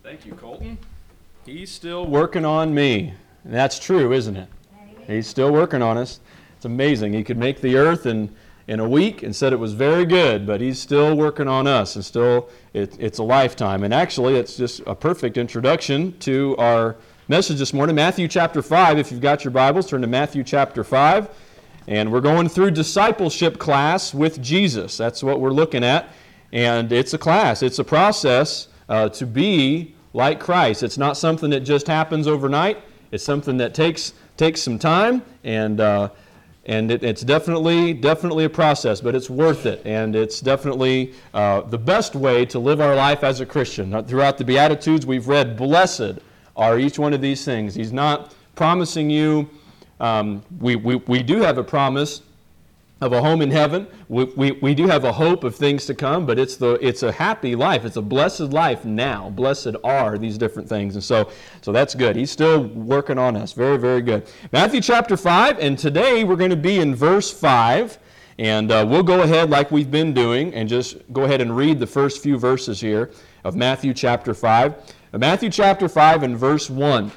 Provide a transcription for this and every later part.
Thank you, Colton. He's still working on me. And that's true, isn't it? He's still working on us. It's amazing. He could make the earth in a week and said it was very good, but he's still working on us, and still it's a lifetime. And actually, it's just a perfect introduction to our message this morning, Matthew chapter 5. If you've got your Bibles, turn to Matthew chapter 5. And we're going through discipleship class with Jesus. That's what we're looking at. And it's a class. It's a process to be like Christ. It's not something that just happens overnight. It's something that takes some time, and it's definitely a process, but it's worth it, and it's definitely the best way to live our life as a Christian. Throughout the Beatitudes, we've read, "Blessed are each one of these things." He's not promising you. We do have a promise of a home in heaven. We do have a hope of things to come, but it's a happy life. It's a blessed life now. Blessed are these different things. And so that's good. He's still working on us. Very, very good. Matthew chapter 5, and today we're going to be in verse 5. And we'll go ahead like we've been doing and just go ahead and read the first few verses here of Matthew chapter 5. Matthew chapter 5 and verse 1.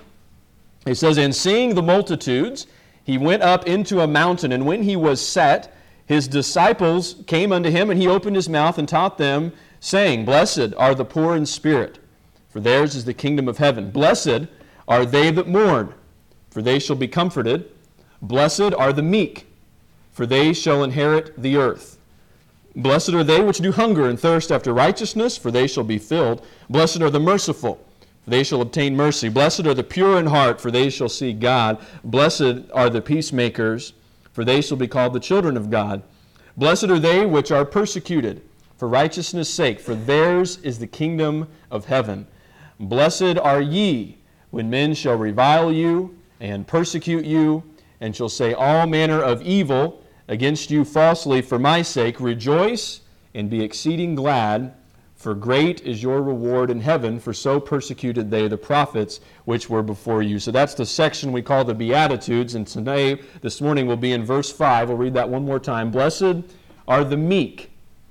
It says, "And seeing the multitudes, he went up into a mountain, and when he was set, his disciples came unto him, and he opened his mouth and taught them, saying, Blessed are the poor in spirit, for theirs is the kingdom of heaven. Blessed are they that mourn, for they shall be comforted. Blessed are the meek, for they shall inherit the earth. Blessed are they which do hunger and thirst after righteousness, for they shall be filled. Blessed are the merciful, for they shall obtain mercy. Blessed are the pure in heart, for they shall see God. Blessed are the peacemakers, for they shall be called the children of God. Blessed are they which are persecuted for righteousness' sake, for theirs is the kingdom of heaven. Blessed are ye when men shall revile you and persecute you, and shall say all manner of evil against you falsely for my sake. Rejoice and be exceeding glad, for great is your reward in heaven, for so persecuted they the prophets which were before you." So that's the section we call the Beatitudes, and today, this morning, we'll be in verse 5. We'll read that one more time. "Blessed are the meek,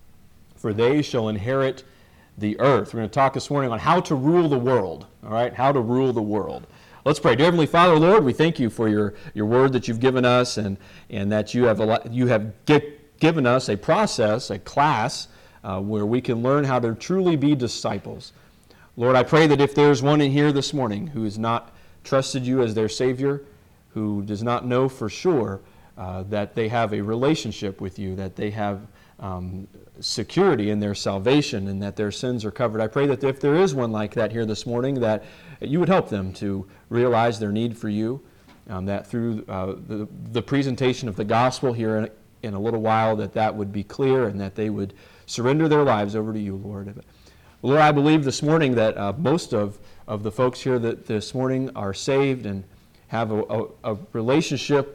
for they shall inherit the earth." We're going to talk this morning on how to rule the world, all right? How to rule the world. Let's pray. Dear Heavenly Father, Lord, we thank you for your word that you've given us, and that you have given us a process, a class, where we can learn how to truly be disciples. Lord, I pray that if there's one in here this morning who has not trusted you as their Savior, who does not know for sure that they have a relationship with you, that they have security in their salvation and that their sins are covered, I pray that if there is one like that here this morning, that you would help them to realize their need for you, that through the presentation of the gospel here in a little while, that would be clear and that they would surrender their lives over to you, Lord. Lord, I believe this morning that most of the folks here that this morning are saved and have a relationship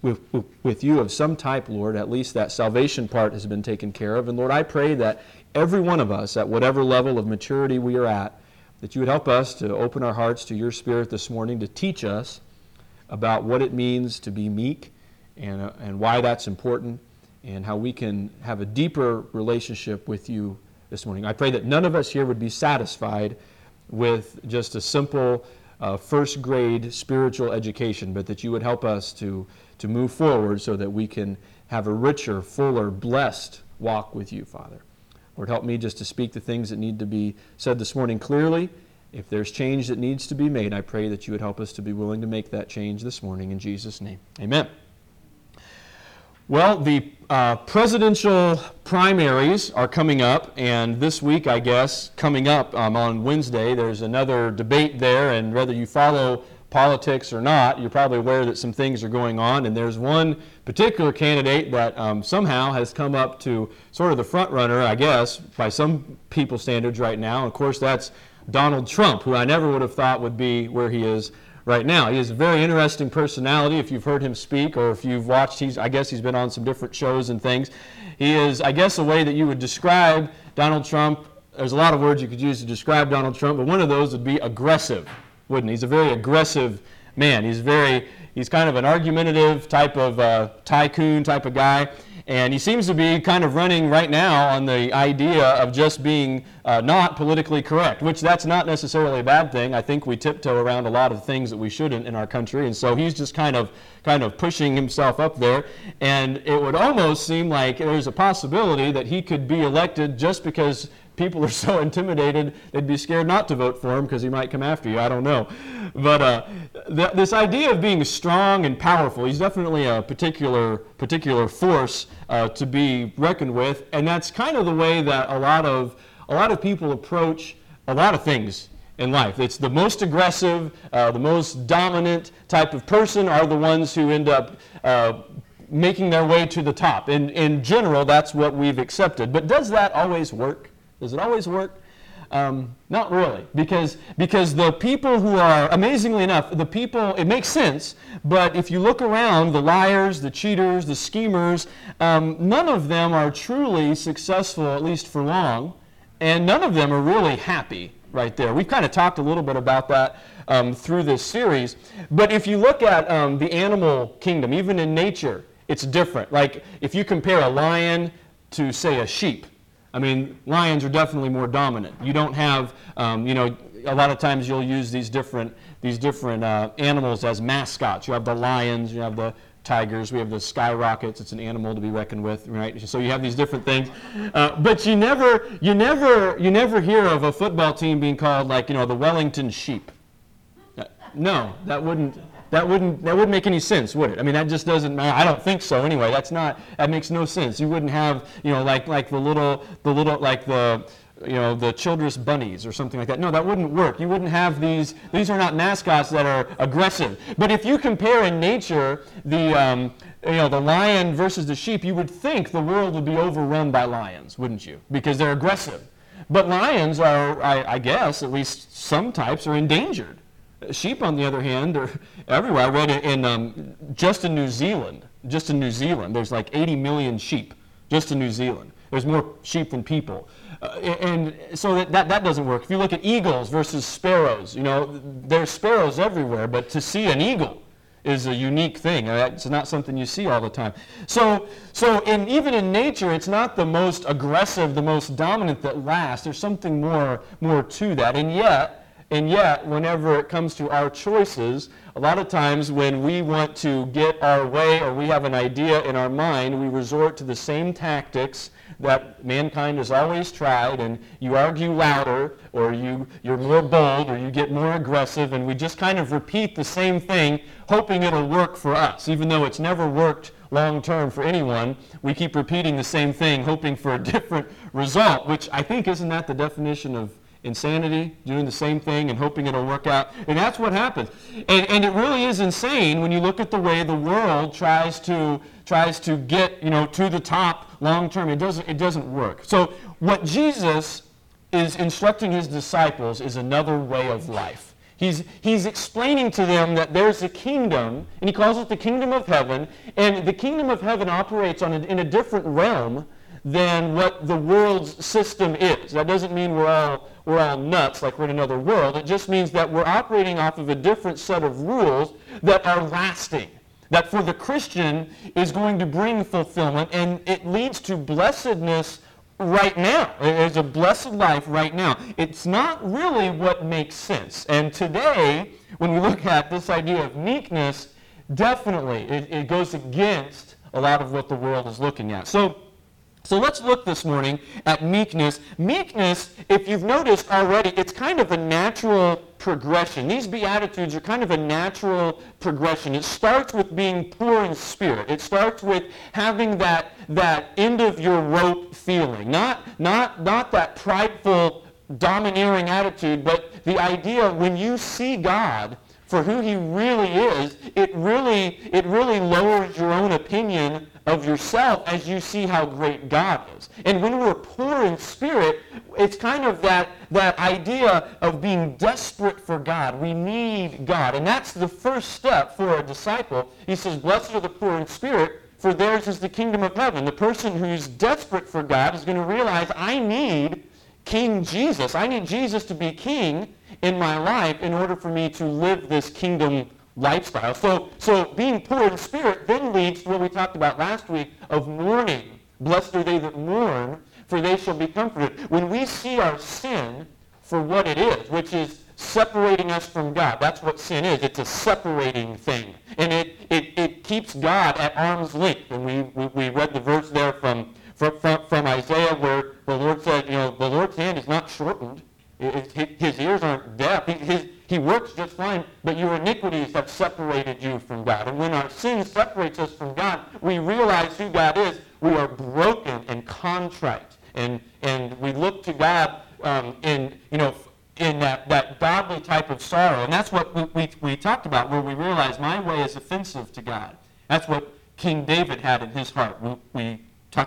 with you of some type, Lord. At least that salvation part has been taken care of. And Lord, I pray that every one of us, at whatever level of maturity we are at, that you would help us to open our hearts to your Spirit this morning to teach us about what it means to be meek and why that's important, and how we can have a deeper relationship with you this morning. I pray that none of us here would be satisfied with just a simple first grade spiritual education, but that you would help us to move forward so that we can have a richer, fuller, blessed walk with you, Father. Lord, help me just to speak the things that need to be said this morning clearly. If there's change that needs to be made, I pray that you would help us to be willing to make that change this morning in Jesus' name. Amen. Well, the presidential primaries are coming up, and this week, I guess, coming up on Wednesday, there's another debate there, and whether you follow politics or not, you're probably aware that some things are going on, and there's one particular candidate that somehow has come up to sort of the front runner, I guess, by some people's standards right now. And of course, that's Donald Trump, who I never would have thought would be where he is right now. He has a very interesting personality. If you've heard him speak, or if you've watched, I guess he's been on some different shows and things. He is, I guess, a way that you would describe Donald Trump. There's a lot of words you could use to describe Donald Trump, but one of those would be aggressive, wouldn't he? He's a very aggressive man. He's kind of an argumentative type of tycoon type of guy. And he seems to be kind of running right now on the idea of just being not politically correct, which that's not necessarily a bad thing. I think we tiptoe around a lot of things that we shouldn't in our country, and so he's just kind of pushing himself up there. And it would almost seem like there's a possibility that he could be elected just because people are so intimidated they'd be scared not to vote for him because he might come after you. I don't know. But this idea of being strong and powerful, he's definitely a particular force to be reckoned with, and that's kind of the way that a lot of people approach a lot of things in life. It's the most aggressive, the most dominant type of person are the ones who end up making their way to the top. In general, that's what we've accepted. But does that always work? Does it always work? Not really, because the people who are, amazingly enough, the people, it makes sense, but if you look around, the liars, the cheaters, the schemers, none of them are truly successful, at least for long, and none of them are really happy right there. We've kind of talked a little bit about that through this series, but if you look at the animal kingdom, even in nature, it's different. Like if you compare a lion to, say, a sheep, I mean, lions are definitely more dominant. You don't have, a lot of times you'll use these different animals as mascots. You have the lions, you have the tigers, we have the skyrockets. It's an animal to be reckoned with, right? So you have these different things, but you never hear of a football team being called the Wellington Sheep. No, that wouldn't make any sense, would it? I mean, that just doesn't matter. I don't think so. Anyway, that makes no sense. You wouldn't have, the Childress bunnies or something like that. No, that wouldn't work. You wouldn't have these are not mascots that are aggressive. But if you compare in nature the lion versus the sheep, you would think the world would be overrun by lions, wouldn't you? Because they're aggressive. But lions are, I guess, at least some types are endangered. Sheep, on the other hand, are everywhere. I read it in just in New Zealand. There's like 80 million sheep just in New Zealand. There's more sheep than people. And so that doesn't work. If you look at eagles versus sparrows, there's sparrows everywhere, but to see an eagle is a unique thing. It's not something you see all the time. So even in nature, it's not the most aggressive, the most dominant that lasts. There's something more to that. And yet, whenever it comes to our choices, a lot of times when we want to get our way or we have an idea in our mind, we resort to the same tactics that mankind has always tried, and you argue louder, or you're more bold, or you get more aggressive, and we just kind of repeat the same thing, hoping it'll work for us. Even though it's never worked long term for anyone, we keep repeating the same thing, hoping for a different result, which I think, isn't that the definition of insanity, doing the same thing and hoping it'll work out? And that's what happens. And it really is insane when you look at the way the world tries to get to the top long term. It doesn't work. So what Jesus is instructing his disciples is another way of life. He's explaining to them that there's a kingdom, and he calls it the kingdom of heaven, and the kingdom of heaven operates in a different realm than what the world's system is. That doesn't mean we're all nuts like we're in another world. It just means that we're operating off of a different set of rules that are lasting, that for the Christian is going to bring fulfillment, and it leads to blessedness right now. There's a blessed life right now. It's not really what makes sense. And today, when we look at this idea of meekness, definitely it goes against a lot of what the world is looking at. So let's look this morning at meekness. Meekness, if you've noticed already, it's kind of a natural progression. These Beatitudes are kind of a natural progression. It starts with being poor in spirit. It starts with having that end of your rope feeling. Not that prideful, domineering attitude, but the idea when you see God for who he really is, it really lowers your own opinion of yourself as you see how great God is. And when we're poor in spirit, it's kind of that idea of being desperate for God. We need God. And that's the first step for a disciple. He says, blessed are the poor in spirit, for theirs is the kingdom of heaven. The person who's desperate for God is going to realize, I need King Jesus. I need Jesus to be king in my life in order for me to live this kingdom lifestyle. So being poor in spirit then leads to what we talked about last week of mourning. Blessed are they that mourn, for they shall be comforted. When we see our sin for what it is, which is separating us from God, that's what sin is. It's a separating thing. And it keeps God at arm's length. And we read the verse there from Isaiah where the Lord said, the Lord's hand is not shortened. His ears aren't deaf. He works just fine, but your iniquities have separated you from God. And when our sin separates us from God, we realize who God is. We are broken and contrite. And we look to God in that godly type of sorrow. And that's what we talked about, where we realize my way is offensive to God. That's what King David had in his heart. We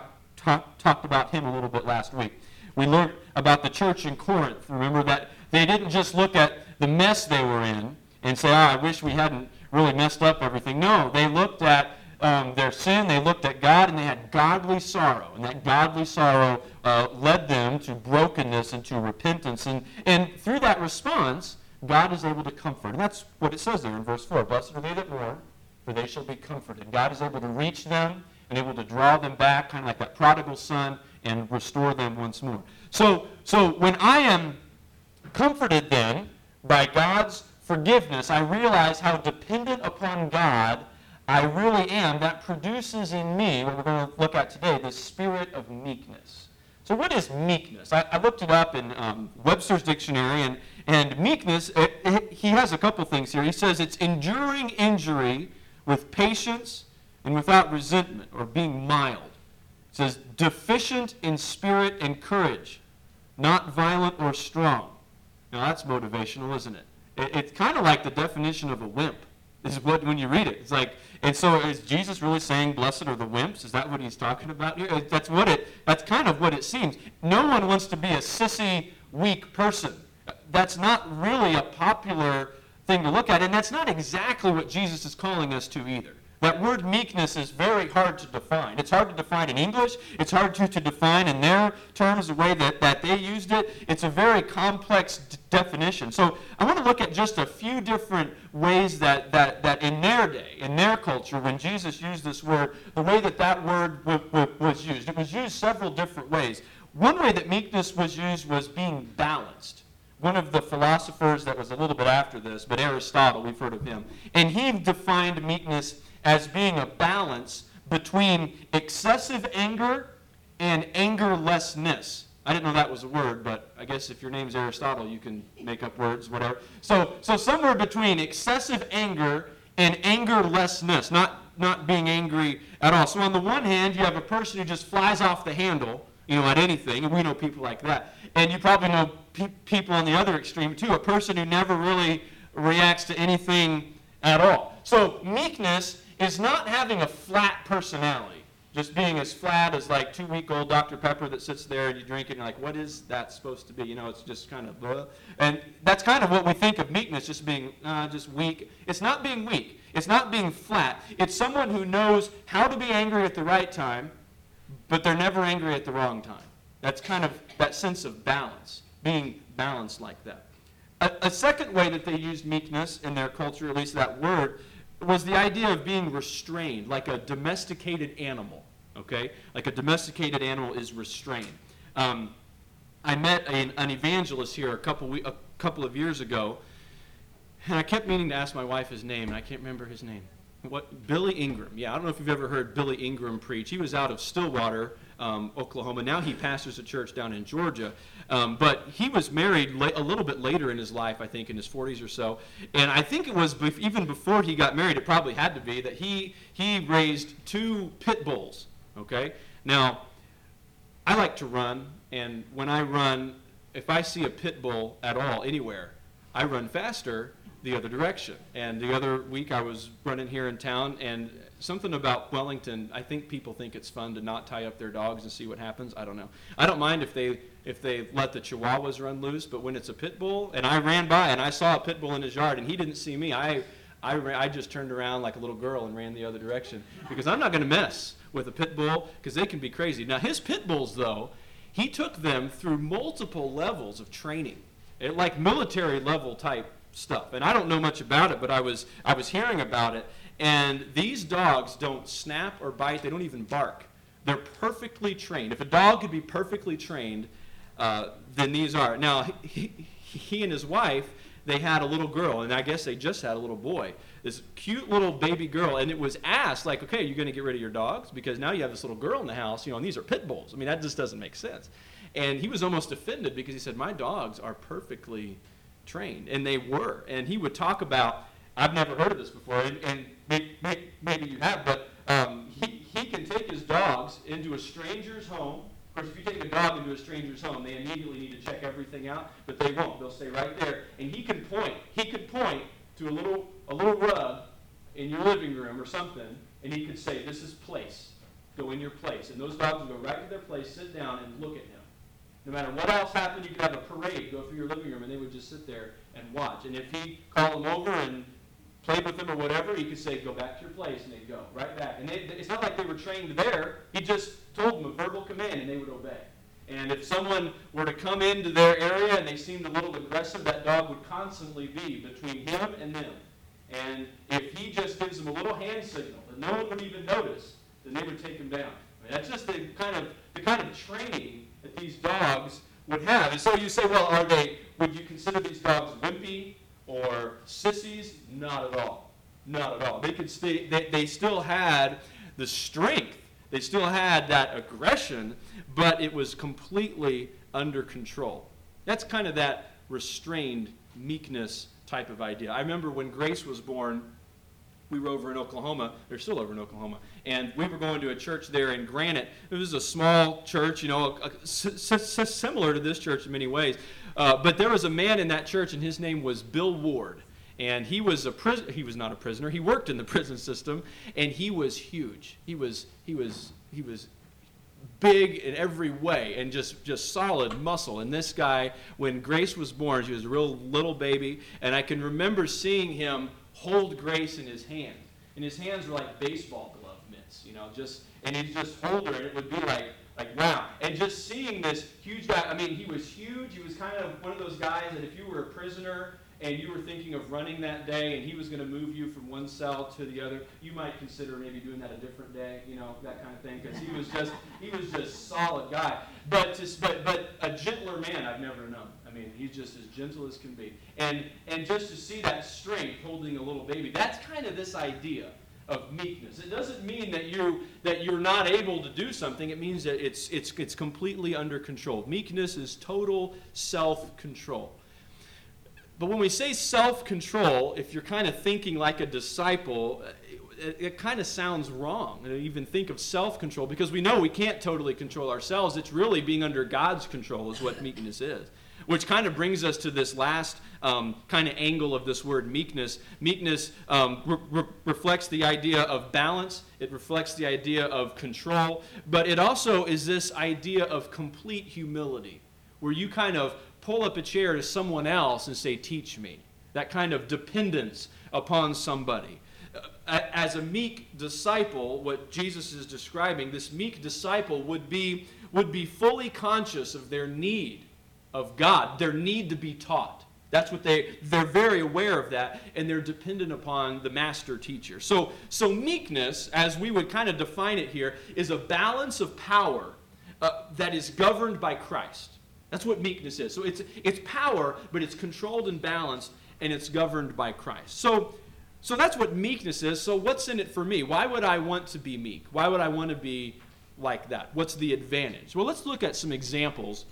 talked about him a little bit last week. We learned about the church in Corinth. Remember that they didn't just look at the mess they were in and say, I wish we hadn't really messed up everything. No, they looked at their sin, they looked at God, and they had godly sorrow. And that godly sorrow led them to brokenness and to repentance. And through that response, God is able to comfort. And that's what it says there in verse 4. Blessed are they that mourn, for they shall be comforted. God is able to reach them and able to draw them back, kind of like that prodigal son, and restore them once more. So when I am comforted then by God's forgiveness, I realize how dependent upon God I really am. That produces in me, what we're going to look at today, the spirit of meekness. So what is meekness? I looked it up in Webster's dictionary, and meekness, he has a couple things here. He says it's enduring injury with patience and without resentment, or being mild. It says deficient in spirit and courage, not violent or strong. Now that's motivational, isn't it? It's kind of like the definition of a wimp. This is what when you read it. It's like, and so is Jesus really saying, "Blessed are the wimps"? Is that what he's talking about here? That's kind of what it seems. No one wants to be a sissy, weak person. That's not really a popular thing to look at, and that's not exactly what Jesus is calling us to either. That word meekness is very hard to define. It's hard to define in English. It's hard to define in their terms, the way that they used it. It's a very complex definition. So I want to look at just a few different ways that in their day, in their culture, when Jesus used this word, the way that word was used. It was used several different ways. One way that meekness was used was being balanced. One of the philosophers that was a little bit after this, but Aristotle, we've heard of him, and he defined meekness as being a balance between excessive anger and angerlessness. I didn't know that was a word, but I guess if your name's Aristotle, you can make up words, whatever. So somewhere between excessive anger and angerlessness, not being angry at all. So on the one hand, you have a person who just flies off the handle, at anything, and we know people like that. And you probably know people on the other extreme too, a person who never really reacts to anything at all. So meekness is not having a flat personality, just being as flat as like 2-week-old Dr. Pepper that sits there and you drink it and you're like, what is that supposed to be? It's just kind of blah. And that's kind of what we think of meekness, just being just weak. It's not being weak. It's not being flat. It's someone who knows how to be angry at the right time, but they're never angry at the wrong time. That's kind of that sense of balance, being balanced like that. A second way that they used meekness in their culture, at least that word, was the idea of being restrained, like a domesticated animal, okay? Like a domesticated animal is restrained. I met an evangelist here a couple of years ago, and I kept meaning to ask my wife his name, and I can't remember his name. Billy Ingram. Yeah, I don't know if you've ever heard Billy Ingram preach. He was out of Stillwater, Oklahoma. Now he pastors a church down in Georgia. But he was married a little bit later in his life, I think, in his 40s or so. And I think it was even before he got married, it probably had to be, that he raised 2 pit bulls, okay? Now, I like to run, and when I run, if I see a pit bull at all anywhere, I run faster the other direction. And the other week I was running here in town, and something about Wellington, I think people think it's fun to not tie up their dogs and see what happens. I don't know. I don't mind if they let the Chihuahuas run loose, but when it's a pit bull, and I ran by and I saw a pit bull in his yard and he didn't see me, I just turned around like a little girl and ran the other direction, because I'm not going to mess with a pit bull, because they can be crazy. Now his pit bulls, though, he took them through multiple levels of training, like military level type stuff. And I don't know much about it, but I was hearing about it. And these dogs don't snap or bite. They don't even bark. They're perfectly trained. If a dog could be perfectly trained, then these are. Now, he and his wife, they had a little girl, and I guess they just had a little boy. This cute little baby girl, and it was asked, like, okay, you're going to get rid of your dogs? Because now you have this little girl in the house, and these are pit bulls. I mean, that just doesn't make sense. And he was almost offended because he said, my dogs are perfectly trained, and they were. And he would talk about, I've never heard of this before, and maybe you have, but he can take his dogs into a stranger's home. Of course, if you take a dog into a stranger's home, they immediately need to check everything out, but they won't. They'll stay right there. And he could point to a little rug in your living room or something, and he could say, this is place. Go in your place. And those dogs would go right to their place, sit down, and look at him. No matter what else happened, you could have a parade go through your living room, and they would just sit there and watch. And if he called them over and played with them or whatever, he could say, go back to your place, and they'd go right back. And it's not like they were trained there. He just told them a verbal command, and they would obey. And if someone were to come into their area and they seemed a little aggressive, that dog would constantly be between him and them. And if he just gives them a little hand signal that no one would even notice, then they would take him down. I mean, that's just the kind of training that these dogs would have. And so you say, well, would you consider these dogs wimpy or sissies? Not at all. Not at all. They still had the strength. They still had that aggression, but it was completely under control. That's kind of that restrained meekness type of idea. I remember when Grace was born, we were over in Oklahoma. They're still over in Oklahoma. And we were going to a church there in Granite. It was a small church, similar to this church in many ways. But there was a man in that church, and his name was Bill Ward. And he was he was not a prisoner. He worked in the prison system, and he was huge. He was big in every way and just solid muscle. And this guy, when Grace was born, she was a real little baby, and I can remember seeing him hold Grace in his hands. And his hands were like baseball glove mitts, and he'd just hold her, and it would be like wow. And just seeing this huge guy, I mean, he was huge. He was kind of one of those guys that if you were a prisoner and you were thinking of running that day and he was going to move you from one cell to the other, you might consider maybe doing that a different day, that kind of thing, because he was just solid guy. But a gentler man I've never known. I mean, he's just as gentle as can be. And just to see that strength holding a little baby, that's kind of this idea of meekness. It doesn't mean that you're not able to do something. It means that it's completely under control. Meekness is total self-control. But when we say self-control, if you're kind of thinking like a disciple, it kind of sounds wrong to even think of self-control, because we know we can't totally control ourselves. It's really being under God's control is what meekness is. Which kind of brings us to this last kind of angle of this word meekness. Meekness reflects the idea of balance. It reflects the idea of control. But it also is this idea of complete humility, where you kind of pull up a chair to someone else and say, teach me. That kind of dependence upon somebody. As a meek disciple, what Jesus is describing, this meek disciple would be fully conscious of their need of God, their need to be taught. That's what they're very aware of that, and they're dependent upon the master teacher. So meekness, as we would kind of define it here, is a balance of power that is governed by Christ. That's what meekness is. So it's power, but it's controlled and balanced, and it's governed by Christ. So that's what meekness is. So what's in it for me? Why would I want to be meek? Why would I want to be like that? What's the advantage? Well, let's look at some examples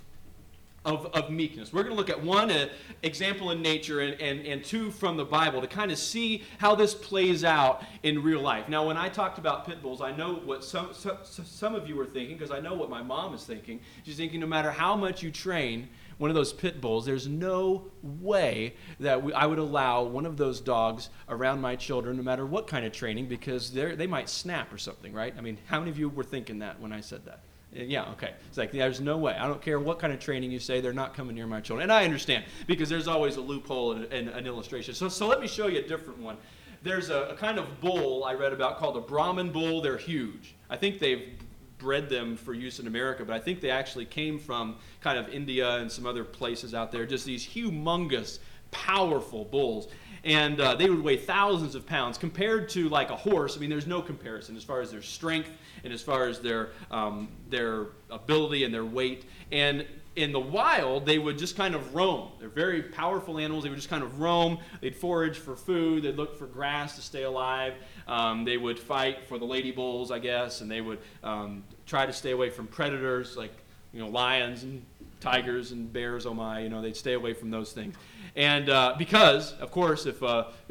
of meekness. We're going to look at one example in nature and two from the Bible to kind of see how this plays out in real life. Now, when I talked about pit bulls, I know what some of you were thinking, because I know what my mom is thinking. She's thinking no matter how much you train one of those pit bulls, there's no way that I would allow one of those dogs around my children, no matter what kind of training, because they might snap or something, right? I mean, how many of you were thinking that when I said that? Yeah, okay. It's like, there's no way. I don't care what kind of training you say, they're not coming near my children. And I understand, because there's always a loophole and an illustration. So let me show you a different one. There's a kind of bull I read about called a Brahman bull. They're huge. I think they've bred them for use in America, but I think they actually came from kind of India and some other places out there. Just these humongous powerful bulls. And they would weigh thousands of pounds compared to like a horse. I mean, there's no comparison as far as their strength and as far as their ability and their weight. And in the wild, they would just kind of roam. They're very powerful animals. They would just kind of roam. They'd forage for food. They'd look for grass to stay alive. They would fight for the lady bulls, I guess, and they would try to stay away from predators like lions and tigers and bears. Oh my, they'd stay away from those things. And because, of course, if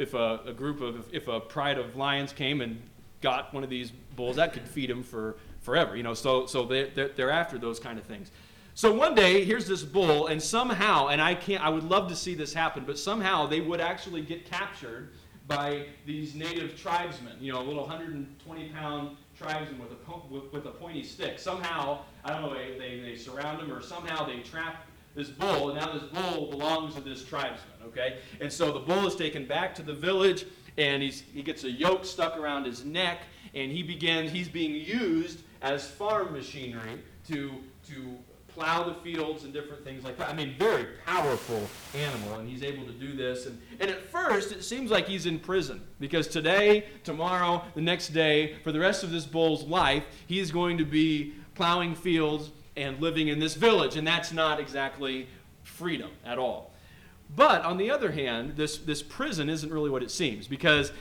a pride of lions came and got one of these bulls, that could feed them for forever. So they're after those kind of things. So one day, here's this bull, and somehow, and I would love to see this happen, but somehow they would actually get captured by these native tribesmen. Little 120-pound tribesmen with a pointy stick. Somehow, I don't know, they surround them, or somehow they trap this bull, and now this bull belongs to this tribesman, okay? And so the bull is taken back to the village, and he gets a yoke stuck around his neck, and he's being used as farm machinery to plow the fields and different things like that. I mean, very powerful animal, and he's able to do this. And at first, it seems like he's in prison, because today, tomorrow, the next day, for the rest of this bull's life, he is going to be plowing fields and living in this village, and that's not exactly freedom at all. But on the other hand, this prison isn't really what it seems, because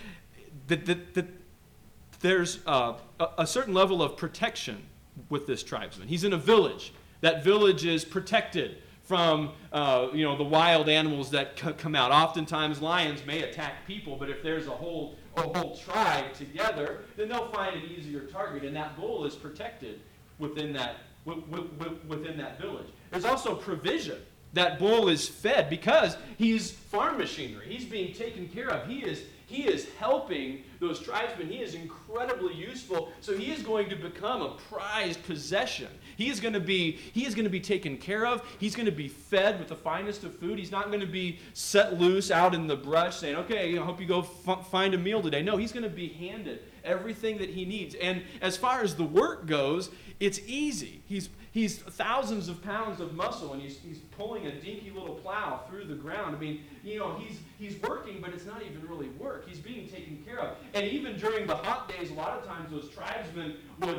there's a certain level of protection with this tribesman. He's in a village. That village is protected from the wild animals that come out. Oftentimes, lions may attack people, but if there's a whole tribe together, then they'll find an easier target, and that bull is protected within that village. There's also provision. That bull is fed because he's farm machinery. He's being taken care of. He is helping those tribesmen. He is incredibly useful. So he is going to become a prized possession. He is going to be taken care of. He's going to be fed with the finest of food. He's not going to be set loose out in the brush saying, okay, I hope you go find a meal today. No, he's going to be handed everything that he needs. And as far as the work goes, it's easy. He's thousands of pounds of muscle, and he's pulling a dinky little plow through the ground. I mean, he's working, but it's not even really work. He's being taken care of. And even during the hot days, a lot of times those tribesmen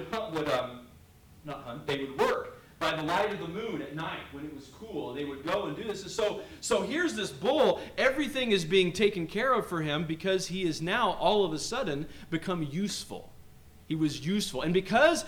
they would work by the light of the moon at night when it was cool. They would go and do this. And so here's this bull. Everything is being taken care of for him because he is now all of a sudden become useful. He was useful. And because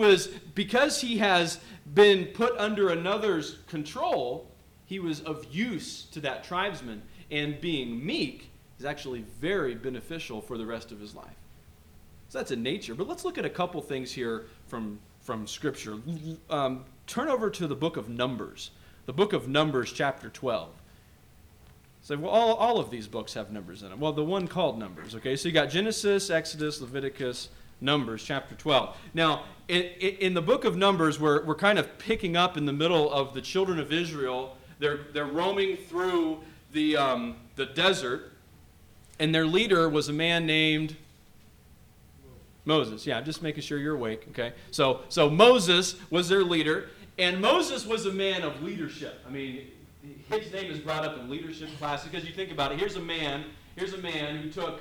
he has been put under another's control, he was of use to that tribesman. And being meek is actually very beneficial for the rest of his life. So that's in nature. But let's look at a couple things here from Scripture. Turn over to the book of Numbers. The book of Numbers, chapter 12. So, well, all of these books have numbers in them. Well, the one called Numbers, okay? So you got Genesis, Exodus, Leviticus, Numbers, chapter 12. Now, in the book of Numbers, we're kind of picking up in the middle of the children of Israel. They're roaming through the desert, and their leader was a man named Moses. Yeah, I'm just making sure you're awake, okay? So Moses was their leader, and Moses was a man of leadership. I mean, his name is brought up in leadership classes because you think about it. Here's a man who took,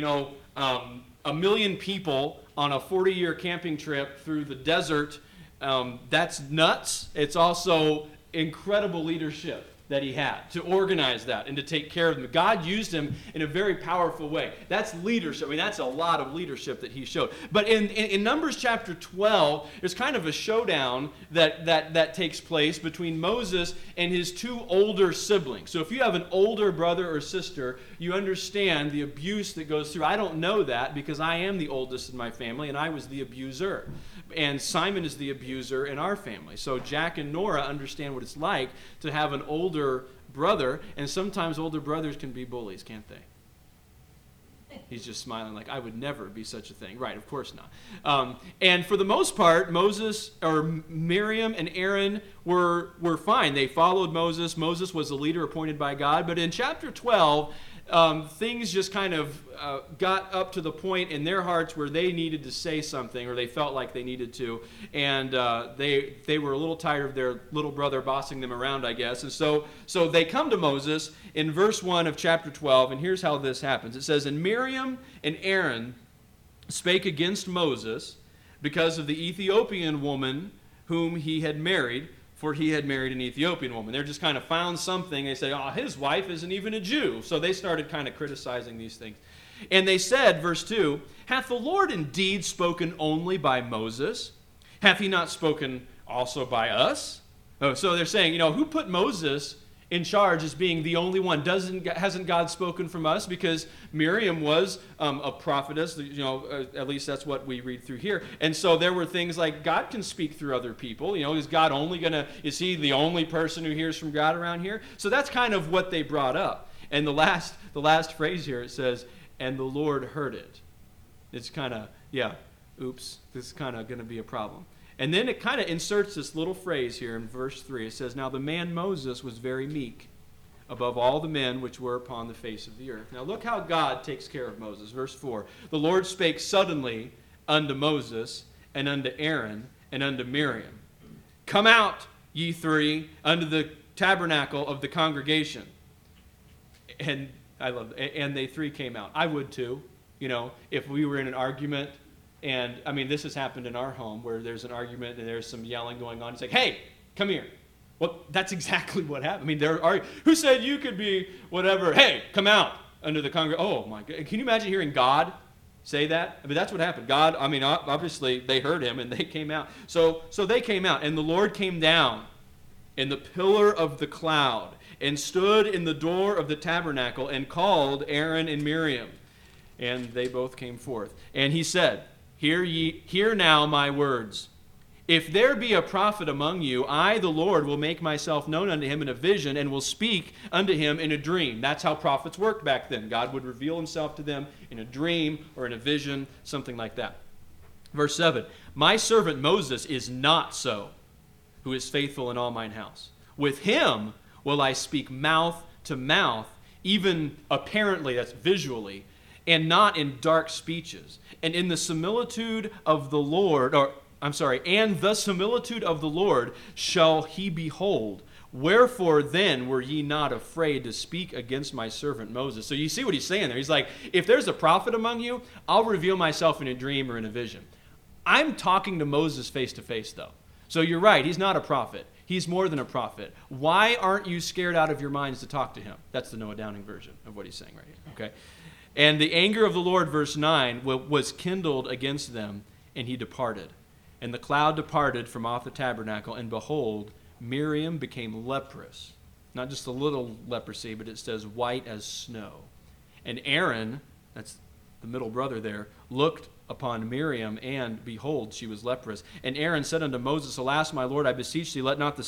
1 million people on a 40-year camping trip through the desert. That's nuts. It's also incredible leadership that he had to organize that and to take care of them. God used him in a very powerful way. That's leadership. I mean, that's a lot of leadership that he showed. But in Numbers chapter 12, there's kind of a showdown that takes place between Moses and his two older siblings. So if you have an older brother or sister, you understand the abuse that goes through. I don't know that because I am the oldest in my family and I was the abuser. And Simon is the abuser in our family. So Jack and Nora understand what it's like to have an older brother, and sometimes older brothers can be bullies, can't they? He's just smiling like, I would never be such a thing. Right, of course not. And for the most part, Miriam and Aaron were fine. They followed Moses. Moses was the leader appointed by God. But in chapter 12, things just kind of got up to the point in their hearts where they needed to say something, or they felt like they needed to, and they were a little tired of their little brother bossing them around, I guess. And so they come to Moses in verse 1 of chapter 12, and here's how this happens. It says, "And Miriam and Aaron spake against Moses because of the Ethiopian woman whom he had married, for he had married an Ethiopian woman." They're just kind of found something. They say, "Oh, his wife isn't even a Jew." So they started kind of criticizing these things. And they said, verse 2, "Hath the Lord indeed spoken only by Moses? Hath he not spoken also by us?" Oh, so they're saying, who put Moses in charge as being the only one? Hasn't God spoken from us? Because Miriam was a prophetess, at least that's what we read through here. And so there were things like God can speak through other people. Is he the only person who hears from God around here? So that's kind of what they brought up. And the last phrase here, it says, "And the Lord heard it." It's kind of, oops, this is kind of going to be a problem. And then it kind of inserts this little phrase here in verse 3. It says, "Now the man Moses was very meek above all the men which were upon the face of the earth." Now look how God takes care of Moses. Verse 4, "The Lord spake suddenly unto Moses and unto Aaron and unto Miriam, Come out, ye three, unto the tabernacle of the congregation." And I love it. And they three came out. I would too, if we were in an argument. And, this has happened in our home where there's an argument and there's some yelling going on. It's like, "Hey, come here." Well, that's exactly what happened. Who said you could be whatever? "Hey, come out under the congregation." Oh, my God. Can you imagine hearing God say that? That's what happened. God, obviously they heard him and they came out. So they came out, and the Lord came down in the pillar of the cloud and stood in the door of the tabernacle and called Aaron and Miriam. And they both came forth. And he said, Hear now my words. If there be a prophet among you, I, the Lord, will make myself known unto him in a vision, and will speak unto him in a dream." That's how prophets worked back then. God would reveal himself to them in a dream or in a vision, something like that. Verse 7, "My servant Moses is not so, who is faithful in all mine house. With him will I speak mouth to mouth, even apparently," that's visually, "and not in dark speeches. And in the similitude of the Lord," "and the similitude of the Lord shall he behold. Wherefore then were ye not afraid to speak against my servant Moses?" So you see what he's saying there. He's like, if there's a prophet among you, I'll reveal myself in a dream or in a vision. I'm talking to Moses face to face, though. So you're right, he's not a prophet. He's more than a prophet. Why aren't you scared out of your minds to talk to him? That's the Noah Downing version of what he's saying right here. Okay. "And the anger of the Lord," verse 9, "was kindled against them, and he departed. And the cloud departed from off the tabernacle, and behold, Miriam became leprous." Not just a little leprosy, but it says white as snow. "And Aaron," that's the middle brother there, "looked upon Miriam, and behold, she was leprous. And Aaron said unto Moses, Alas, my Lord, I beseech thee, lay not the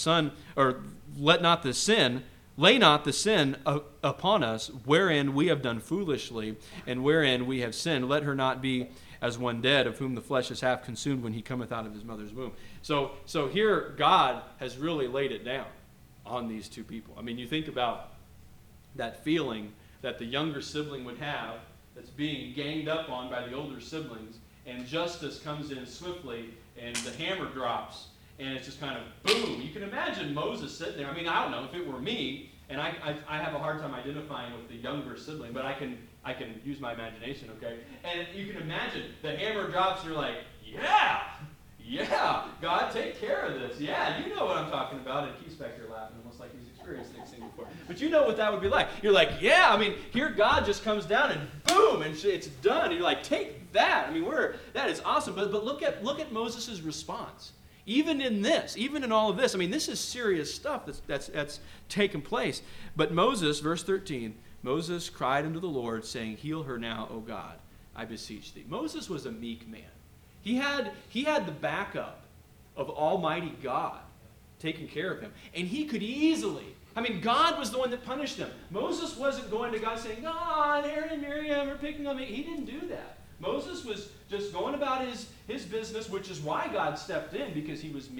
sin upon us, wherein we have done foolishly, and wherein we have sinned. Let her not be as one dead, of whom the flesh is half consumed when he cometh out of his mother's womb." So here God has really laid it down on these two people. You think about that feeling that the younger sibling would have that's being ganged up on by the older siblings, and justice comes in swiftly, and the hammer drops, and it's just kind of boom. You can imagine Moses sitting there. I don't know if it were me, and I have a hard time identifying with the younger sibling, but I can use my imagination, okay? And you can imagine the hammer drops, and you're like, yeah, God, take care of this. Yeah, you know what I'm talking about. And Keith's back here laughing, almost like he's experienced things before. But you know what that would be like. You're like, here God just comes down and boom, and it's done. And you're like, take that. That is awesome. But look at Moses' response. Even in this, even in all of this, this is serious stuff that's taken place. But Moses, verse 13, "Moses cried unto the Lord, saying, Heal her now, O God, I beseech thee." Moses was a meek man. He had the backup of Almighty God taking care of him. And he could easily, God was the one that punished them. Moses wasn't going to God saying, "God, Aaron and Miriam are picking on me." He didn't do that. Moses was just going about his business, which is why God stepped in, because he was meek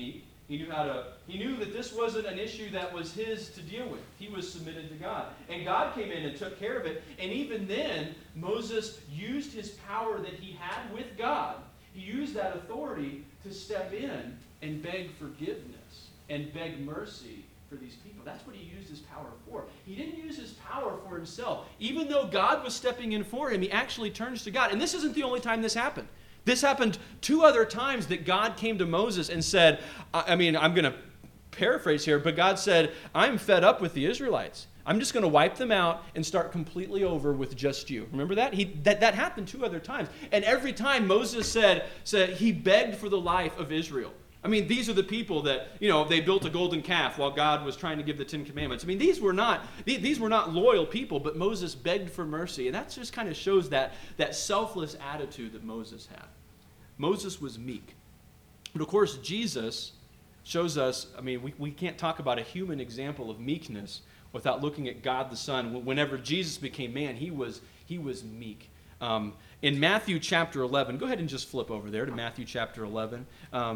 He knew that this wasn't an issue that was his to deal with. He was submitted to God. And God came in and took care of it. And even then, Moses used his power that he had with God. He used that authority to step in and beg forgiveness and beg mercy for these people. That's what he used his power for. He didn't use his power for himself. Even though God was stepping in for him, he actually turns to God. And this isn't the only time this happened. This happened 2 other times that God came to Moses and said, I'm going to paraphrase here, but God said, I'm fed up with the Israelites. I'm just going to wipe them out and start completely over with just you. Remember that? That happened 2 other times. And every time Moses said he begged for the life of Israel. I mean, these are the people that, they built a golden calf while God was trying to give the 10 Commandments. I mean, these were not loyal people, but Moses begged for mercy. And that just kind of shows that selfless attitude that Moses had. Moses was meek. But of course, Jesus shows us, we can't talk about a human example of meekness without looking at God the Son. Whenever Jesus became man, he was meek. In Matthew chapter 11, go ahead and just flip over there to Matthew chapter 11.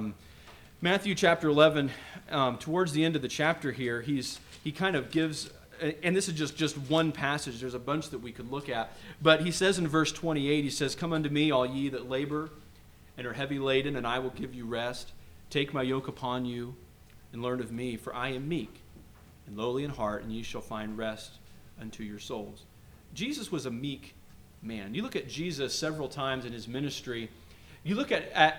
Matthew chapter 11, towards the end of the chapter here, he kind of gives, and this is just one passage. There's a bunch that we could look at. But he says in verse 28, he says, "Come unto me, all ye that labor and are heavy laden, and I will give you rest. Take my yoke upon you and learn of me, for I am meek and lowly in heart, and ye shall find rest unto your souls." Jesus was a meek man. You look at Jesus several times in his ministry. You look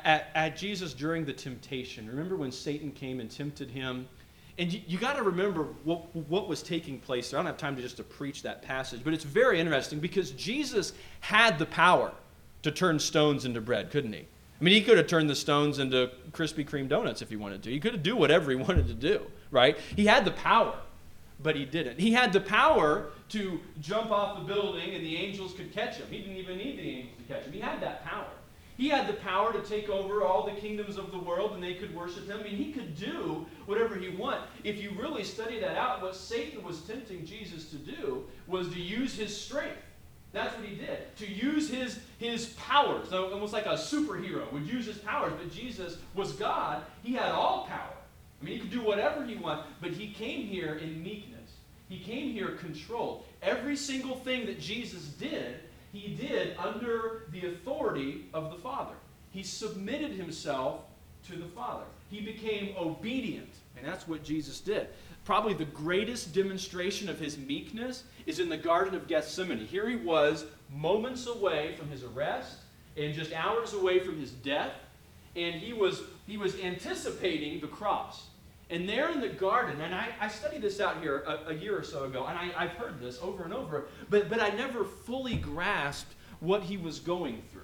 at Jesus during the temptation. Remember when Satan came and tempted him? And you got to remember what was taking place there. I don't have time to preach that passage, but it's very interesting because Jesus had the power to turn stones into bread, couldn't he? I mean, he could have turned the stones into Krispy Kreme donuts if he wanted to. He could have do whatever he wanted to do, right? He had the power, but he didn't. He had the power to jump off the building and the angels could catch him. He didn't even need the angels to catch him. He had that power. He had the power to take over all the kingdoms of the world and they could worship him. I mean, he could do whatever he wanted. If you really study that out, what Satan was tempting Jesus to do was to use his strength. That's what he did. To use his powers. So almost like a superhero would use his powers. But Jesus was God. He had all power. I mean, he could do whatever he wanted. But he came here in meekness. He came here controlled. Every single thing that Jesus did, he did under the authority of the Father. He submitted himself to the Father. He became obedient. And that's what Jesus did. Probably the greatest demonstration of his meekness is in the Garden of Gethsemane. Here he was, moments away from his arrest and just hours away from his death. And he was anticipating the cross. And there in the garden, and I studied this out here a year or so ago, and I've heard this over and over, but I never fully grasped what he was going through.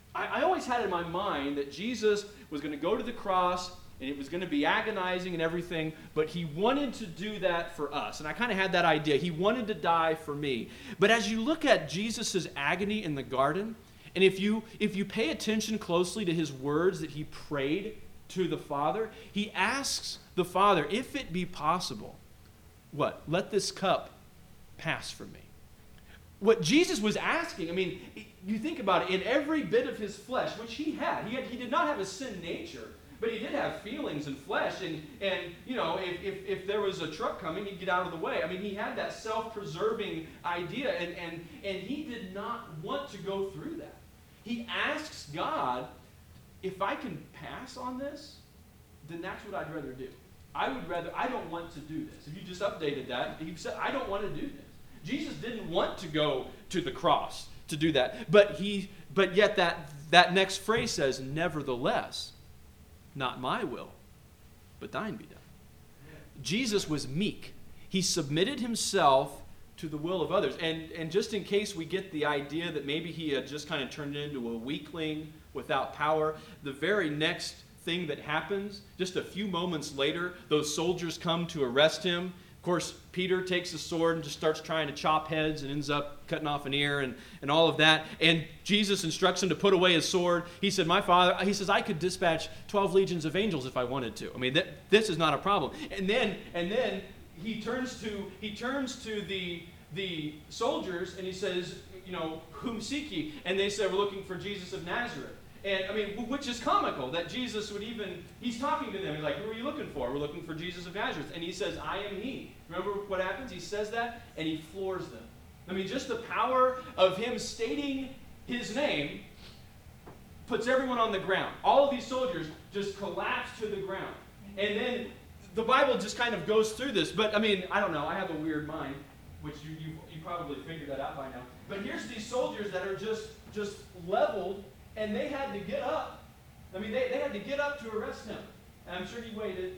I always had in my mind that Jesus was going to go to the cross, and it was going to be agonizing and everything, but he wanted to do that for us. And I kind of had that idea. He wanted to die for me. But as you look at Jesus' agony in the garden, and if you pay attention closely to his words that he prayed to the Father, he asks the Father, if it be possible, what? Let this cup pass from me. What Jesus was asking, I mean, you think about it, in every bit of his flesh, which he did not have a sin nature, but he did have feelings and flesh, and if there was a truck coming, he'd get out of the way. I mean, he had that self-preserving idea, and he did not want to go through that. He asks God, if I can pass on this, then that's what I'd rather do. I don't want to do this. If you just updated that, he said, I don't want to do this. Jesus didn't want to go to the cross to do that, but yet that next phrase says, nevertheless, not my will, but thine be done. Jesus was meek. He submitted himself to the will of others. And just in case we get the idea that maybe he had just kind of turned into a weakling without power, the very next thing that happens, just a few moments later, those soldiers come to arrest him. Of course, Peter takes a sword and just starts trying to chop heads and ends up cutting off an ear and all of that. And Jesus instructs him to put away his sword. He said, he says, I could dispatch 12 legions of angels if I wanted to. I mean, this is not a problem. And then he turns to the soldiers and he says, whom seek ye? And they said, we're looking for Jesus of Nazareth. And, I mean, which is comical that Jesus would even, he's talking to them. He's like, who are you looking for? We're looking for Jesus of Nazareth. And he says, I am he. Remember what happens? He says that, and he floors them. I mean, just the power of him stating his name puts everyone on the ground. All of these soldiers just collapse to the ground. And then the Bible just kind of goes through this. But, I mean, I don't know. I have a weird mind, which you probably figured that out by now. But here's these soldiers that are just leveled, and they had to get up. I mean, they had to get up to arrest him. And I'm sure he waited.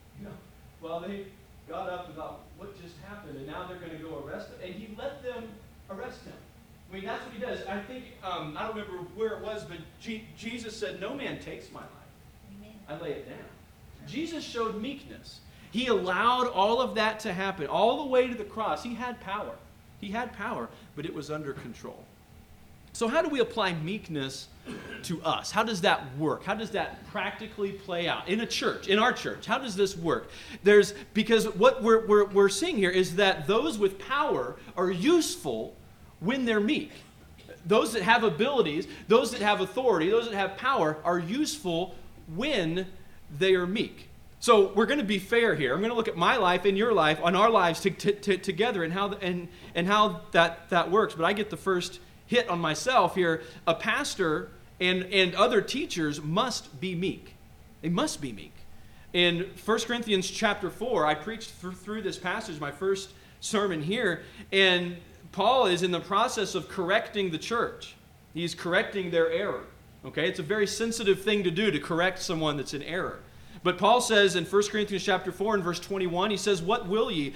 Well, they got up about what just happened, and now they're going to go arrest him. And he let them arrest him. I mean, that's what he does. I think, I don't remember where it was, but Jesus said, no man takes my life. Amen. I lay it down. Jesus showed meekness. He allowed all of that to happen. All the way to the cross, he had power. He had power, but it was under control. So how do we apply meekness to us? How does that work? How does that practically play out in a church, in our church? How does this work? Because what we're seeing here is that those with power are useful when they're meek. Those that have abilities, those that have authority, those that have power are useful when they are meek. So we're going to be fair here. I'm going to look at my life and your life, on our lives together, and how that works. But I get the first hit on myself here. A pastor and other teachers must be meek. They must be meek. In 1 Corinthians chapter 4, I preached through this passage, my first sermon here, and Paul is in the process of correcting the church. He's correcting their error. Okay, it's a very sensitive thing to do, to correct someone that's in error. But Paul says in 1 Corinthians chapter 4 and verse 21, he says, what will ye?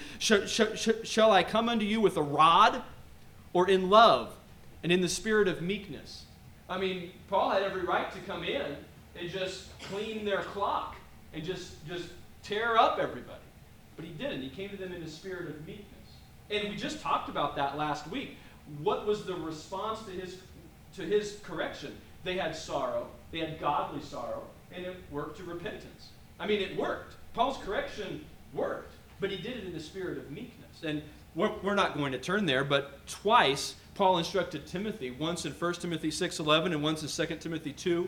Shall I come unto you with a rod, or in love and in the spirit of meekness? I mean, Paul had every right to come in and just clean their clock and just tear up everybody. But he didn't. He came to them in the spirit of meekness. And we just talked about that last week. What was the response to his correction? They had sorrow. They had godly sorrow. And it worked to repentance. I mean, it worked. Paul's correction worked. But he did it in the spirit of meekness. And we're not going to turn there, but twice Paul instructed Timothy, once in 1 Timothy 6:11 and once in 2 Timothy 2.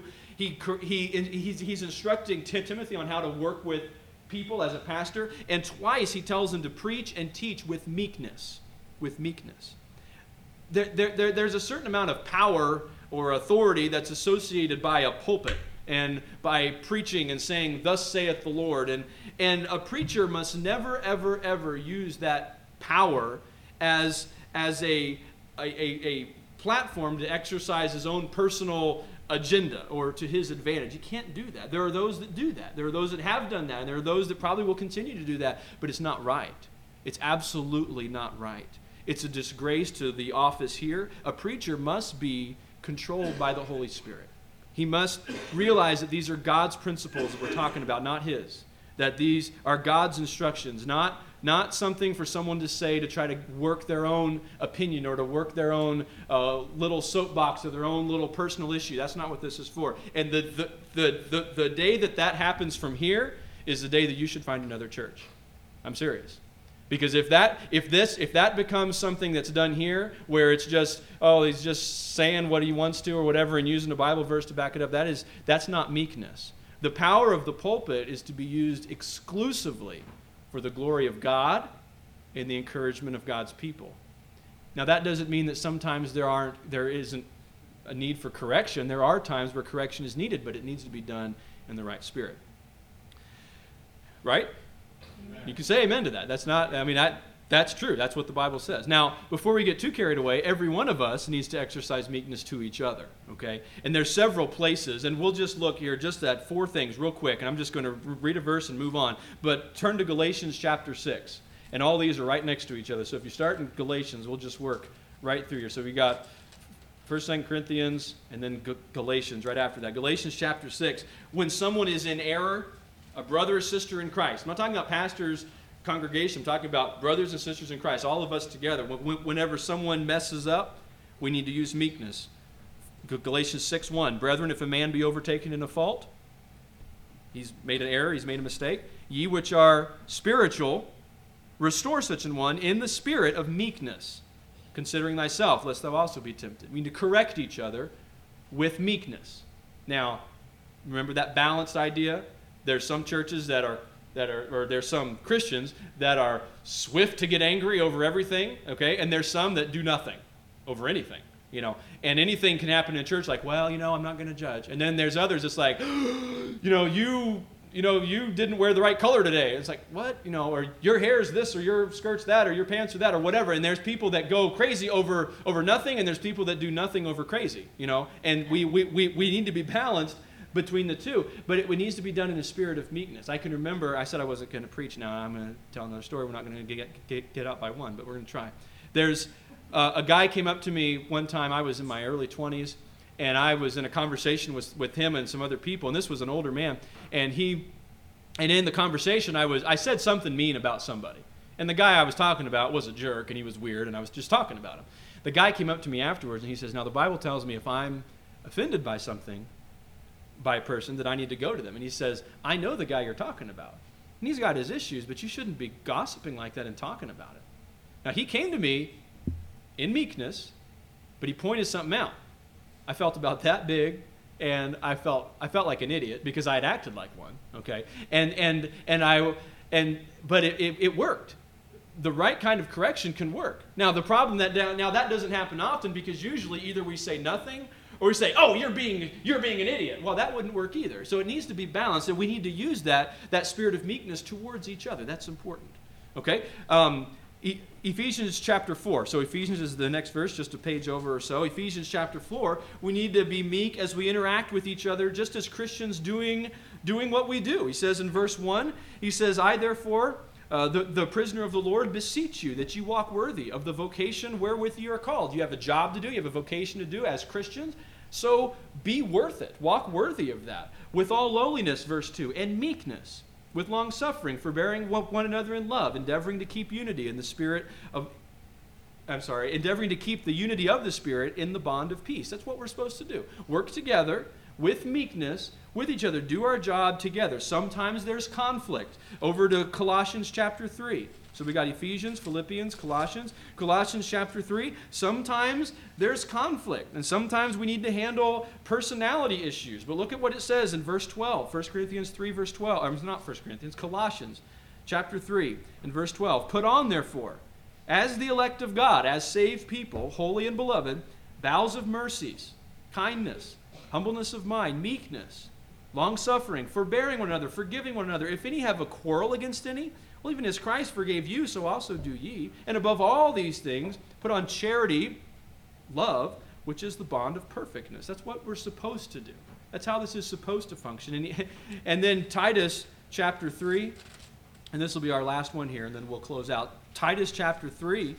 He's instructing Timothy on how to work with people as a pastor, and twice he tells him to preach and teach with meekness. With meekness. There's a certain amount of power or authority that's associated by a pulpit and by preaching and saying, thus saith the Lord. And a preacher must never, ever, ever use that power as a platform to exercise his own personal agenda or to his advantage. You can't do that. There are those that do that. There are those that have done that. And there are those that probably will continue to do that. But it's not right. It's absolutely not right. It's a disgrace to the office here. A preacher must be controlled by the Holy Spirit. He must realize that these are God's principles that we're talking about, not his. That these are God's instructions, not something for someone to say to try to work their own opinion or to work their own little soapbox or their own little personal issue. That's not what this is for. And the day that happens from here is the day that you should find another church. I'm serious. Because if that becomes something that's done here, where it's just, he's just saying what he wants to or whatever and using a Bible verse to back it up, that's not meekness. The power of the pulpit is to be used exclusively for the glory of God and the encouragement of God's people. Now that doesn't mean that sometimes there isn't a need for correction. There are times where correction is needed, but it needs to be done in the right spirit. Right? You can say amen to that. That's true. That's what the Bible says. Now, before we get too carried away, every one of us needs to exercise meekness to each other, okay? And there's several places, and we'll just look here just at 4 things real quick, and I'm just going to read a verse and move on. But turn to Galatians chapter 6, and all these are right next to each other. So if you start in Galatians, we'll just work right through here. So we got 1st, 2 Corinthians, and then Galatians right after that. Galatians chapter 6, when someone is in error, a brother or sister in Christ. I'm not talking about pastors, congregation. I'm talking about brothers and sisters in Christ, all of us together. Whenever someone messes up, we need to use meekness. Galatians 6:1, brethren, if a man be overtaken in a fault, he's made an error, he's made a mistake, ye which are spiritual, restore such an one in the spirit of meekness, considering thyself, lest thou also be tempted. We need to correct each other with meekness. Now, remember that balanced idea? There's some churches or there's some Christians that are swift to get angry over everything, okay? And there's some that do nothing over anything, And anything can happen in church, like, well, I'm not going to judge. And then there's others that's like, you didn't wear the right color today. It's like, what? Or your hair is this, or your skirt's that, or your pants are that, or whatever. And there's people that go crazy over nothing, and there's people that do nothing over crazy, And we need to be balanced between the two. But it needs to be done in a spirit of meekness. I can remember, I said I wasn't going to preach. Now I'm going to tell another story. We're not going to get out by one, but we're going to try. There's a guy came up to me one time. I was in my early 20s. And I was in a conversation with him and some other people, and this was an older man. And in the conversation, I said something mean about somebody. And the guy I was talking about was a jerk, and he was weird, and I was just talking about him. The guy came up to me afterwards, and he says, now the Bible tells me if I'm offended by something, by a person, that I need to go to them. And he says, I know the guy you're talking about. And he's got his issues, but you shouldn't be gossiping like that and talking about it. Now, he came to me in meekness, but he pointed something out. I felt about that big, and I felt like an idiot because I had acted like one. Okay, but it worked. The right kind of correction can work. Now the problem that doesn't happen often, because usually either we say nothing or we say, oh, you're being an idiot. Well, that wouldn't work either. So it needs to be balanced, and we need to use that spirit of meekness towards each other. That's important. Okay. Ephesians chapter 4. So Ephesians is the next verse, just a page over or so. Ephesians chapter 4, we need to be meek as we interact with each other, just as Christians doing what we do. He says in verse 1, he says, I therefore, the prisoner of the Lord, beseech you that you walk worthy of the vocation wherewith you are called. You have a job to do, you have a vocation to do as Christians, so be worth it. Walk worthy of that. With all lowliness, verse 2, and meekness, with long suffering, forbearing one another in love, endeavoring to keep the unity of the Spirit in the bond of peace. That's what we're supposed to do. Work together with meekness with each other. Do our job together. Sometimes there's conflict. Over to Colossians chapter 3. So we got Ephesians, Philippians, Colossians. Colossians chapter 3, sometimes there's conflict, and sometimes we need to handle personality issues. But look at what it says in verse 12, 1 Corinthians 3, verse 12. Not 1 Corinthians, Colossians chapter 3 and verse 12. Put on, therefore, as the elect of God, as saved people, holy and beloved, bowels of mercies, kindness, humbleness of mind, meekness, long-suffering, forbearing one another, forgiving one another. If any have a quarrel against any, well, even as Christ forgave you, so also do ye. And above all these things, put on charity, love, which is the bond of perfectness. That's what we're supposed to do. That's how this is supposed to function. And then Titus chapter 3, and this will be our last one here, and then we'll close out. Titus chapter 3,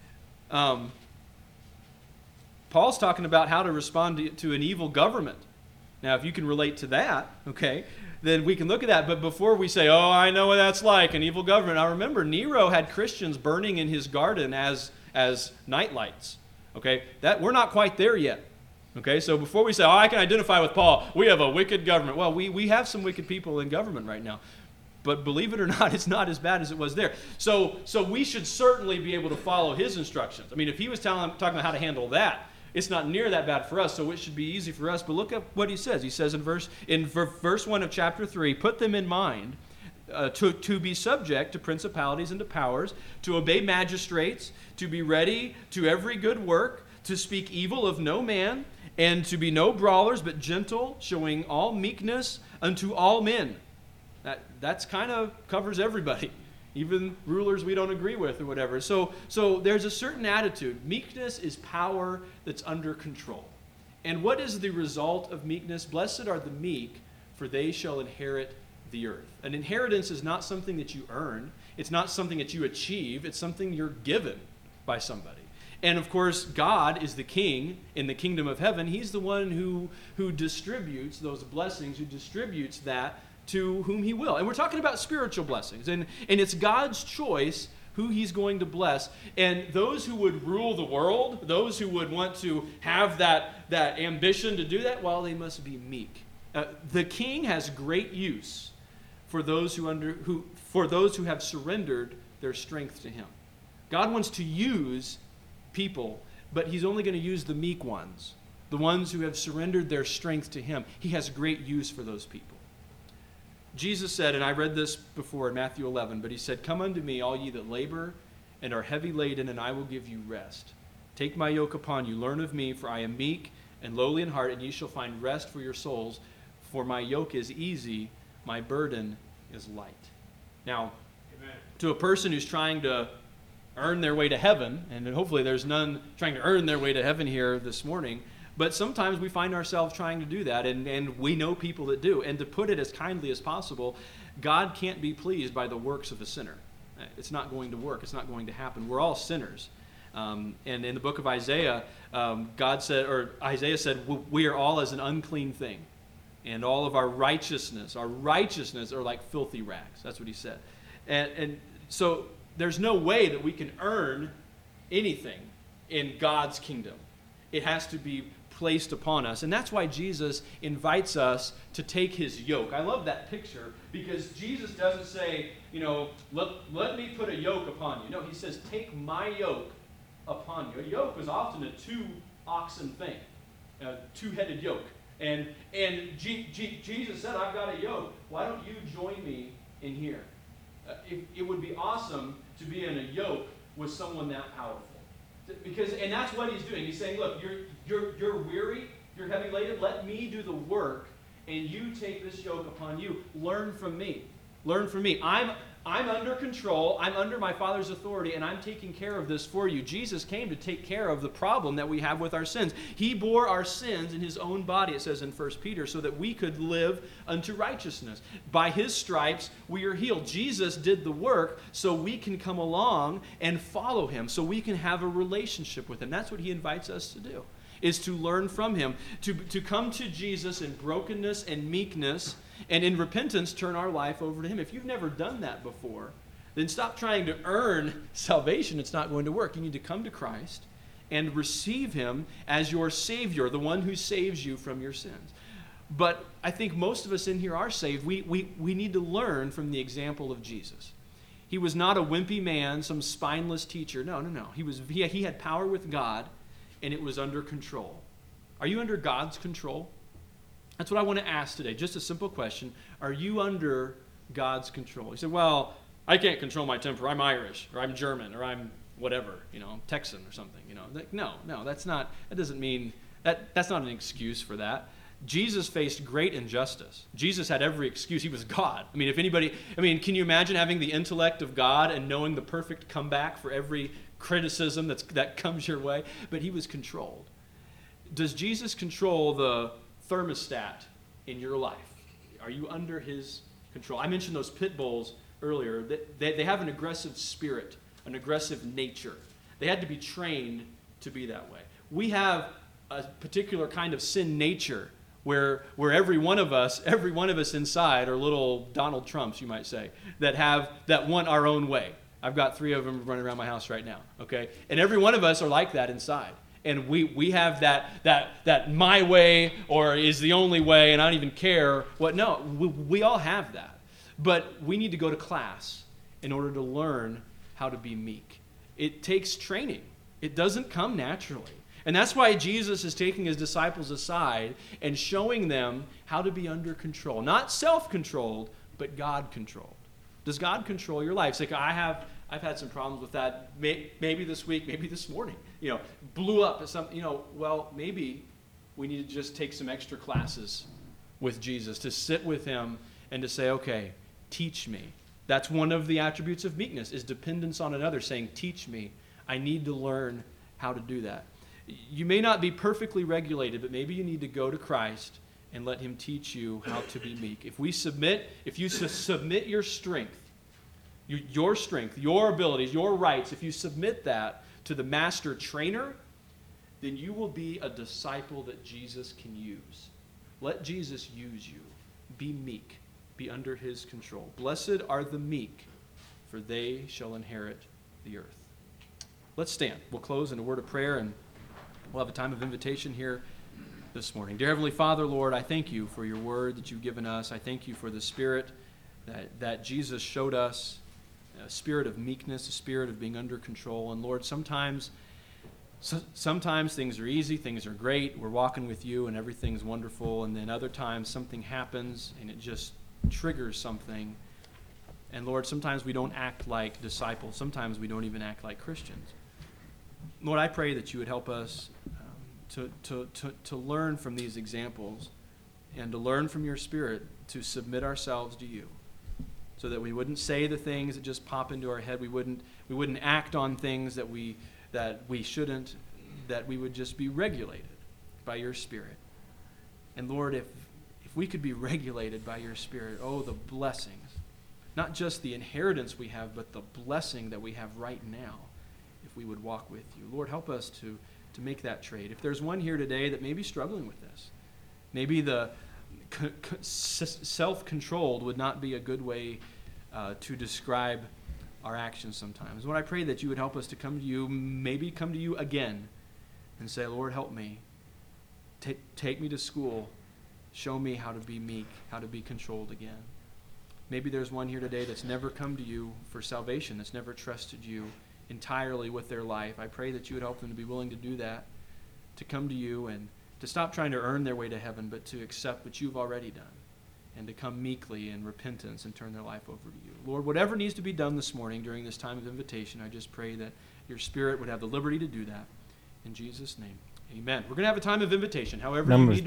Paul's talking about how to respond to an evil government. Now, if you can relate to that, okay, then we can look at that. But before we say, oh, I know what that's like, an evil government. Now remember, Nero had Christians burning in his garden as nightlights. Okay, that we're not quite there yet. Okay, so before we say, oh, I can identify with Paul, we have a wicked government. Well, we have some wicked people in government right now. But believe it or not, it's not as bad as it was there. So we should certainly be able to follow his instructions. I mean, if he was talking about how to handle that, it's not near that bad for us, so it should be easy for us. But look at what he says. He says in verse 1 of chapter 3, put them in mind to be subject to principalities and to powers, to obey magistrates, to be ready to every good work, to speak evil of no man, and to be no brawlers, but gentle, showing all meekness unto all men. That's kind of covers everybody. Even rulers we don't agree with or whatever. So there's a certain attitude. Meekness is power that's under control. And what is the result of meekness? Blessed are the meek, for they shall inherit the earth. An inheritance is not something that you earn. It's not something that you achieve. It's something you're given by somebody. And of course, God is the king in the kingdom of heaven. He's the one who distributes those blessings, who distributes that to whom he will. And we're talking about spiritual blessings. And it's God's choice who he's going to bless. And those who would rule the world, those who would want to have that ambition to do that, well, they must be meek. The king has great use for those who have surrendered their strength to him. God wants to use people, but he's only going to use the meek ones. the ones who have surrendered their strength to him, he has great use for those people. Jesus said, and I read this before in Matthew 11, but he said, "Come unto me, all ye that labor and are heavy laden, and I will give you rest. Take my yoke upon you, learn of me, for I am meek and lowly in heart, and ye shall find rest for your souls. For my yoke is easy, my burden is light." Now, amen, to a person who's trying to earn their way to heaven, and hopefully there's none trying to earn their way to heaven here this morning, but sometimes we find ourselves trying to do that, and we know people that do. And to put it as kindly as possible, God can't be pleased by the works of a sinner. It's not going to work. It's not going to happen. We're all sinners. And in the book of Isaiah, Isaiah said, "We are all as an unclean thing, and all of our righteousness are like filthy rags." That's what he said. And so there's no way that we can earn anything in God's kingdom. It has to be placed upon us. And that's why Jesus invites us to take his yoke. I love that picture because Jesus doesn't say, let me put a yoke upon you. No, he says, take my yoke upon you. A yoke was often a two-oxen thing, a two-headed yoke. And Jesus said, I've got a yoke. Why don't you join me in here? It would be awesome to be in a yoke with someone that powerful. And that's what he's doing. He's saying, look, you're weary, you're heavy laden, let me do the work, and you take this yoke upon you. Learn from me. Learn from me. I'm under control. I'm under my Father's authority, and I'm taking care of this for you. Jesus came to take care of the problem that we have with our sins. He bore our sins in his own body, it says in 1 Peter, so that we could live unto righteousness. By his stripes, we are healed. Jesus did the work so we can come along and follow him, so we can have a relationship with him. That's what he invites us to do, is to learn from him, to come to Jesus in brokenness and meekness, and in repentance turn our life over to him. If you've never done that before, then stop trying to earn salvation. It's not going to work. You need to come to Christ and receive him as your Savior, the one who saves you from your sins. But I think most of us in here are saved. We need to learn from the example of Jesus. He was not a wimpy man, some spineless teacher. No. He had power with God, and it was under control. Are you under God's control? That's what I want to ask today. Just a simple question. Are you under God's control? You say, well, I can't control my temper. I'm Irish, or I'm German, or I'm whatever, Texan or something. No, that doesn't mean, that's not an excuse for that. Jesus faced great injustice. Jesus had every excuse. He was God. Can you imagine having the intellect of God and knowing the perfect comeback for every criticism that comes your way? But he was controlled. Does Jesus control the thermostat in your life? Are you under his control? I mentioned those pit bulls earlier. They have an aggressive spirit, an aggressive nature. They had to be trained to be that way. We have a particular kind of sin nature where every one of us inside are little Donald Trumps, you might say, that want our own way. I've got 3 of them running around my house right now, okay? And every one of us are like that inside. And we have that my way or is the only way and I don't even care what. No, we all have that. But we need to go to class in order to learn how to be meek. It takes training. It doesn't come naturally. And that's why Jesus is taking his disciples aside and showing them how to be under control. Not self-controlled, but God-controlled. Does God control your life? It's like, I've had some problems with that. Maybe this week, maybe this morning. Blew up at something. Well, maybe we need to just take some extra classes with Jesus, to sit with him and to say, okay, teach me. That's one of the attributes of meekness, is dependence on another, saying, teach me. I need to learn how to do that. You may not be perfectly regulated, but maybe you need to go to Christ and let him teach you how to be meek. If you submit your strength, your abilities, your rights, if you submit that to the master trainer, then you will be a disciple that Jesus can use. Let Jesus use you. Be meek. Be under his control. Blessed are the meek, for they shall inherit the earth. Let's stand. We'll close in a word of prayer, and we'll have a time of invitation here this morning. Dear Heavenly Father, Lord, I thank you for your word that you've given us. I thank you for the spirit that Jesus showed us, a spirit of meekness, a spirit of being under control. And Lord, sometimes So, sometimes things are easy, things are great, we're walking with you and everything's wonderful, and then other times something happens and it just triggers something. And Lord, sometimes we don't act like disciples, sometimes we don't even act like Christians. Lord, I pray that you would help us to learn from these examples and to learn from your Spirit to submit ourselves to you, so that we wouldn't say the things that just pop into our head, we wouldn't act on things that we shouldn't, that we would just be regulated by your Spirit. And Lord, if we could be regulated by your Spirit, oh, the blessings, not just the inheritance we have, but the blessing that we have right now, if we would walk with you. Lord, help us to make that trade. If there's one here today that may be struggling with this, maybe the self-controlled would not be a good way to describe our actions sometimes. Lord, I pray that you would help us to come to you, maybe come to you again and say, Lord, help me. Take me to school. Show me how to be meek, how to be controlled again. Maybe there's one here today that's never come to you for salvation, that's never trusted you entirely with their life. I pray that you would help them to be willing to do that, to come to you and to stop trying to earn their way to heaven, but to accept what you've already done and to come meekly in repentance and turn their life over to you. Lord, whatever needs to be done this morning during this time of invitation, I just pray that your Spirit would have the liberty to do that. In Jesus' name, amen. We're going to have a time of invitation. However, you need to